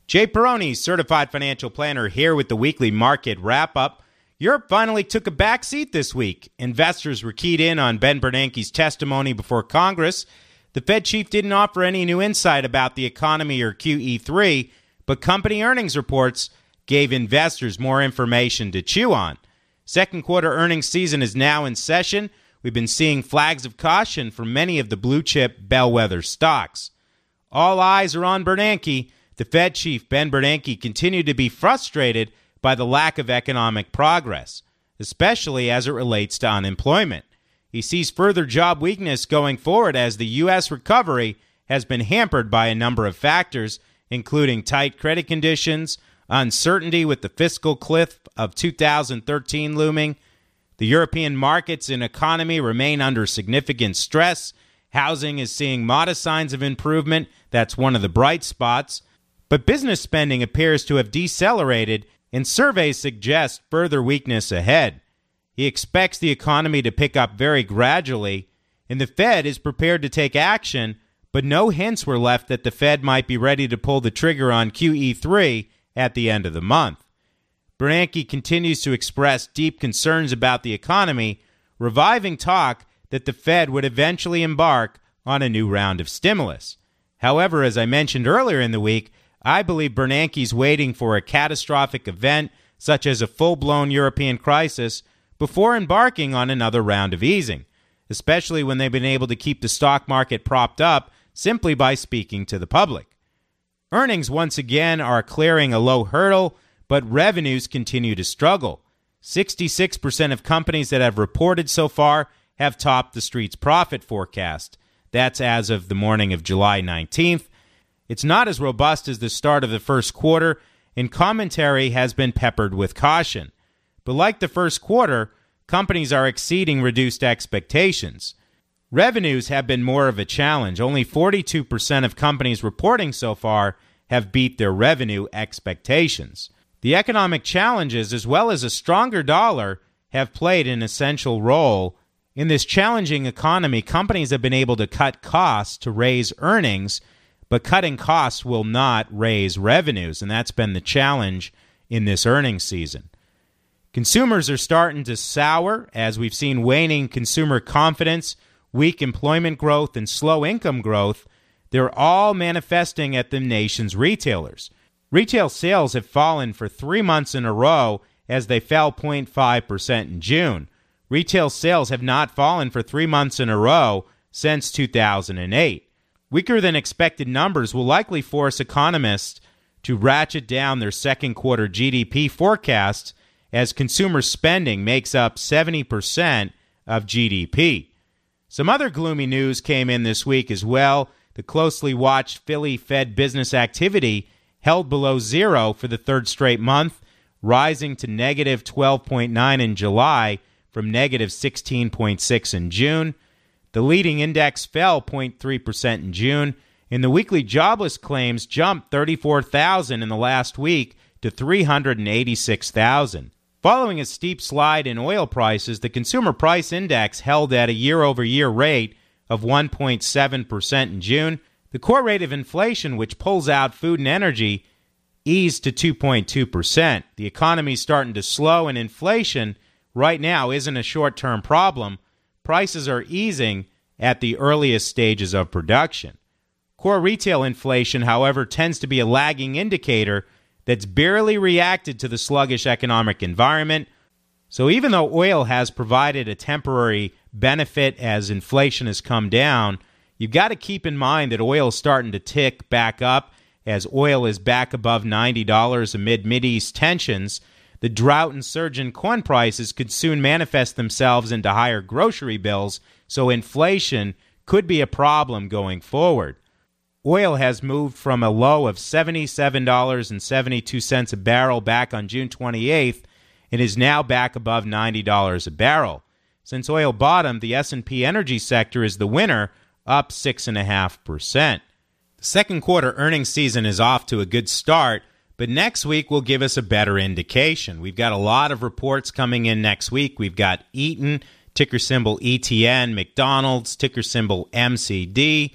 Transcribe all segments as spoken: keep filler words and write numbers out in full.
Jay Peroni, Certified Financial Planner, here with the weekly market wrap-up. Europe finally took a back seat this week. Investors were keyed in on Ben Bernanke's testimony before Congress. The Fed chief didn't offer any new insight about the economy or Q E three, but company earnings reports gave investors more information to chew on. Second quarter earnings season is now in session. We've been seeing flags of caution from many of the blue-chip bellwether stocks. All eyes are on Bernanke. The Fed chief, Ben Bernanke, continued to be frustrated by the lack of economic progress, especially as it relates to unemployment. He sees further job weakness going forward as the U S recovery has been hampered by a number of factors, including tight credit conditions, uncertainty with the fiscal cliff of two thousand thirteen looming. The European markets and economy remain under significant stress. Housing is seeing modest signs of improvement. That's one of the bright spots. But business spending appears to have decelerated, and surveys suggest further weakness ahead. He expects the economy to pick up very gradually, and the Fed is prepared to take action, but no hints were left that the Fed might be ready to pull the trigger on Q E three at the end of the month. Bernanke continues to express deep concerns about the economy, reviving talk that the Fed would eventually embark on a new round of stimulus. However, as I mentioned earlier in the week, I believe Bernanke's waiting for a catastrophic event, such as a full-blown European crisis, before embarking on another round of easing, especially when they've been able to keep the stock market propped up simply by speaking to the public. Earnings once again are clearing a low hurdle, but revenues continue to struggle. sixty-six percent of companies that have reported so far have topped the Street's profit forecast. That's as of the morning of July nineteenth. It's not as robust as the start of the first quarter, and commentary has been peppered with caution. But like the first quarter, companies are exceeding reduced expectations. Revenues have been more of a challenge. Only forty-two percent of companies reporting so far have beat their revenue expectations. The economic challenges, as well as a stronger dollar, have played an essential role. In this challenging economy, companies have been able to cut costs to raise earnings, but cutting costs will not raise revenues, and that's been the challenge in this earnings season. Consumers are starting to sour as we've seen waning consumer confidence, weak employment growth, and slow income growth. They're all manifesting at the nation's retailers. Retail sales have fallen for three months in a row as they fell zero point five percent in June. Retail sales have not fallen for three months in a row since two thousand eight. Weaker than expected numbers will likely force economists to ratchet down their second quarter G D P forecasts as consumer spending makes up seventy percent of G D P. Some other gloomy news came in this week as well. The closely watched Philly Fed business activity held below zero for the third straight month, rising to negative twelve point nine in July from negative sixteen point six in June. The leading index fell zero point three percent in June, and the weekly jobless claims jumped thirty-four thousand in the last week to three hundred eighty-six thousand. Following a steep slide in oil prices, the Consumer Price Index held at a year-over-year rate of one point seven percent in June. The core rate of inflation, which pulls out food and energy, eased to two point two percent. The economy's starting to slow, and inflation right now isn't a short-term problem. Prices are easing at the earliest stages of production. Core retail inflation, however, tends to be a lagging indicator that's barely reacted to the sluggish economic environment. So even though oil has provided a temporary benefit as inflation has come down, you've got to keep in mind that oil is starting to tick back up as oil is back above ninety dollars amid Mideast tensions. The drought and surge in corn prices could soon manifest themselves into higher grocery bills, so inflation could be a problem going forward. Oil has moved from a low of seventy-seven dollars and seventy-two cents a barrel back on June twenty-eighth and is now back above ninety dollars a barrel. Since oil bottomed, the S and P energy sector is the winner, up six point five percent. The second quarter earnings season is off to a good start, but next week will give us a better indication. We've got a lot of reports coming in next week. We've got Eaton, ticker symbol E T N, McDonald's, ticker symbol M C D.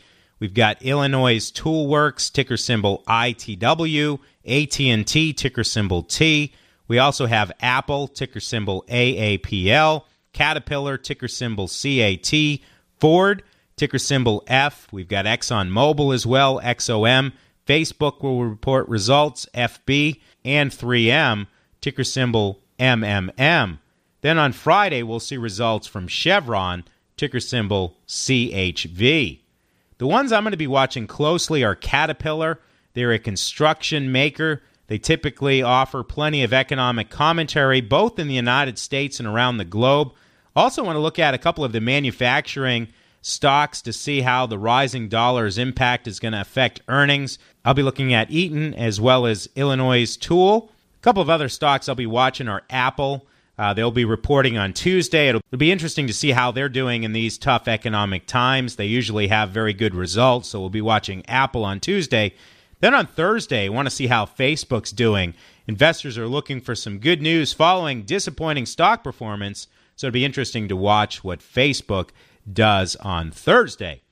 We've got Illinois Toolworks, ticker symbol I T W, A T and T, ticker symbol T. We also have Apple, ticker symbol A A P L, Caterpillar, ticker symbol C A T, Ford, ticker symbol F. We've got ExxonMobil as well, X O M. Facebook will report results, F B, and three M, ticker symbol M M M. Then on Friday, we'll see results from Chevron, ticker symbol C H V. The ones I'm going to be watching closely are Caterpillar. They're a construction maker. They typically offer plenty of economic commentary, both in the United States and around the globe. Also want to look at a couple of the manufacturing stocks to see how the rising dollar's impact is going to affect earnings. I'll be looking at Eaton as well as Illinois Tool. A couple of other stocks I'll be watching are Apple. Uh, they'll be reporting on Tuesday. It'll, it'll be interesting to see how they're doing in these tough economic times. They usually have very good results, so we'll be watching Apple on Tuesday. Then on Thursday, I want to see how Facebook's doing. Investors are looking for some good news following disappointing stock performance, so it'll be interesting to watch what Facebook does on Thursday.